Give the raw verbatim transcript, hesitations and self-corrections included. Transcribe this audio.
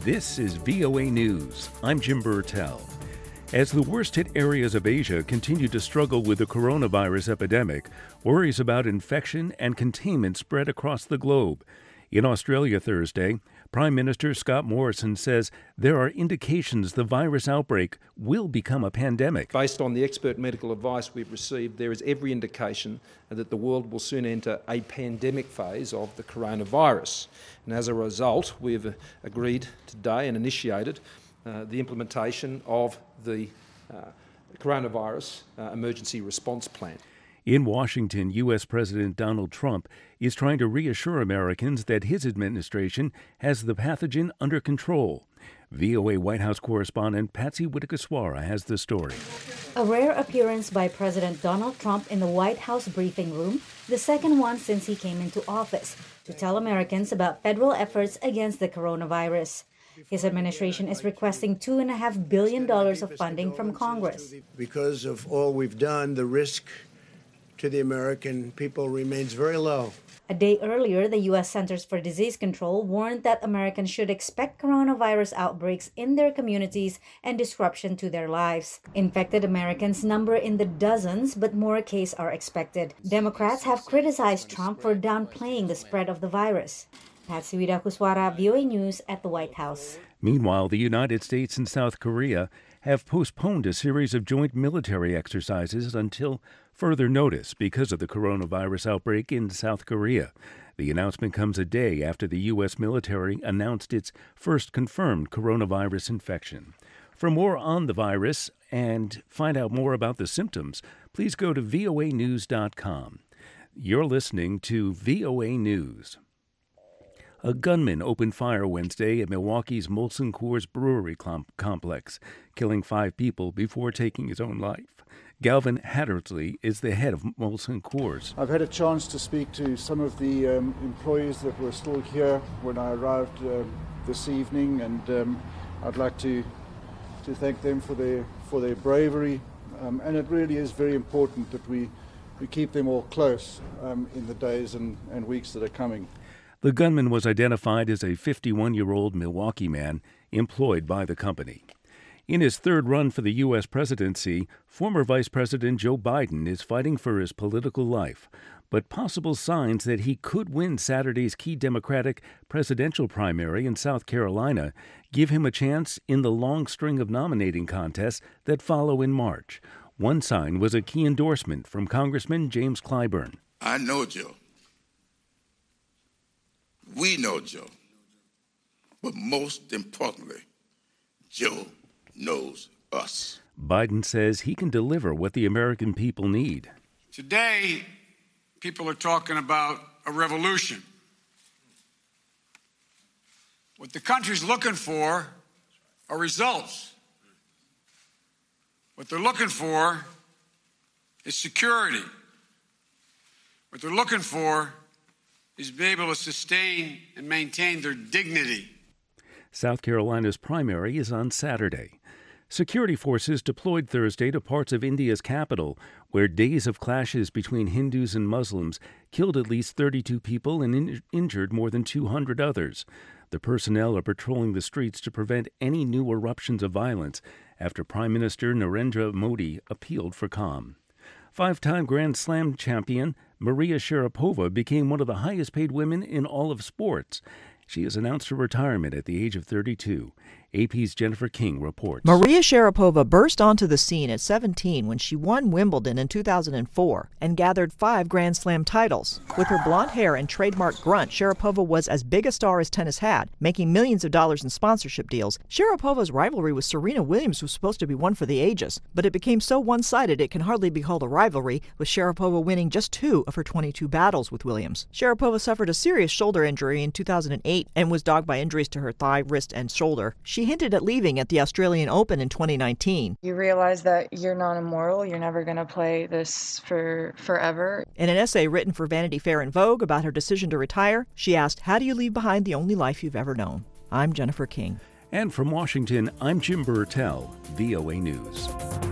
This is V O A News. I'm Jim Burtell. As the worst-hit areas of Asia continue to struggle with the coronavirus epidemic, worries about infection and containment spread across the globe. In Australia Thursday, Prime Minister Scott Morrison says there are indications the virus outbreak will become a pandemic. Based on the expert medical advice we've received, there is every indication that the world will soon enter a pandemic phase of the coronavirus. And as a result, we've agreed today and initiated uh, the implementation of the uh, coronavirus uh, emergency response plan. In Washington, U S. President Donald Trump is trying to reassure Americans that his administration has the pathogen under control. V O A White House correspondent Patsy Widakuswara has the story. A rare appearance by President Donald Trump in the White House briefing room, the second one since he came into office, to tell Americans about federal efforts against the coronavirus. His administration is requesting two point five billion dollars of funding from Congress. Because of all we've done, the risk to the American people remains very low. A day earlier, the U S. Centers for Disease Control warned that Americans should expect coronavirus outbreaks in their communities and disruption to their lives. Infected Americans number in the dozens, but more cases are expected. Democrats have criticized Trump for downplaying the spread of the virus. Patsy Widakuswara, V O A News at the White House. Meanwhile, the United States and South Korea have postponed a series of joint military exercises until further notice because of the coronavirus outbreak in South Korea. The announcement comes a day after the U S military announced its first confirmed coronavirus infection. For more on the virus and find out more about the symptoms, please go to V O A news dot com. You're listening to V O A News. A gunman opened fire Wednesday at Milwaukee's Molson Coors Brewery com- complex, killing five people before taking his own life. Galvin Hattersley is the head of Molson Coors. I've had a chance to speak to some of the um, employees that were still here when I arrived uh, this evening, and um, I'd like to to thank them for their for their bravery. Um, and it really is very important that we we keep them all close um, in the days and, and weeks that are coming. The gunman was identified as a fifty-one-year-old Milwaukee man employed by the company. In his third run for the U S presidency, former Vice President Joe Biden is fighting for his political life, but possible signs that he could win Saturday's key Democratic presidential primary in South Carolina give him a chance in the long string of nominating contests that follow in March. One sign was a key endorsement from Congressman James Clyburn. I know Joe. We know Joe. But most importantly, Joe knows us. Biden says he can deliver what the American people need. Today, people are talking about a revolution. What the country's looking for are results. What they're looking for is security. What they're looking for is be able to sustain and maintain their dignity. South Carolina's primary is on Saturday. Security forces deployed Thursday to parts of India's capital, where days of clashes between Hindus and Muslims killed at least thirty-two people and in- injured more than two hundred others. The personnel are patrolling the streets to prevent any new eruptions of violence after Prime Minister Narendra Modi appealed for calm. Five-time Grand Slam champion Maria Sharapova became one of the highest-paid women in all of sports. She has announced her retirement at the age of thirty-two. A P's Jennifer King reports. Maria Sharapova burst onto the scene at seventeen when she won Wimbledon in two thousand four and gathered five Grand Slam titles. With her blonde hair and trademark grunt, Sharapova was as big a star as tennis had, making millions of dollars in sponsorship deals. Sharapova's rivalry with Serena Williams was supposed to be one for the ages, but it became so one-sided it can hardly be called a rivalry, with Sharapova winning just two of her twenty-two battles with Williams. Sharapova suffered a serious shoulder injury in two thousand eight and was dogged by injuries to her thigh, wrist, and shoulder. She hinted at leaving at the Australian Open in twenty nineteen. You realize that you're not immortal. You're never going to play this for forever. In an essay written for Vanity Fair and Vogue about her decision to retire, she asked, "How do you leave behind the only life you've ever known?" I'm Jennifer King. And from Washington, I'm Jim Burtell, V O A News.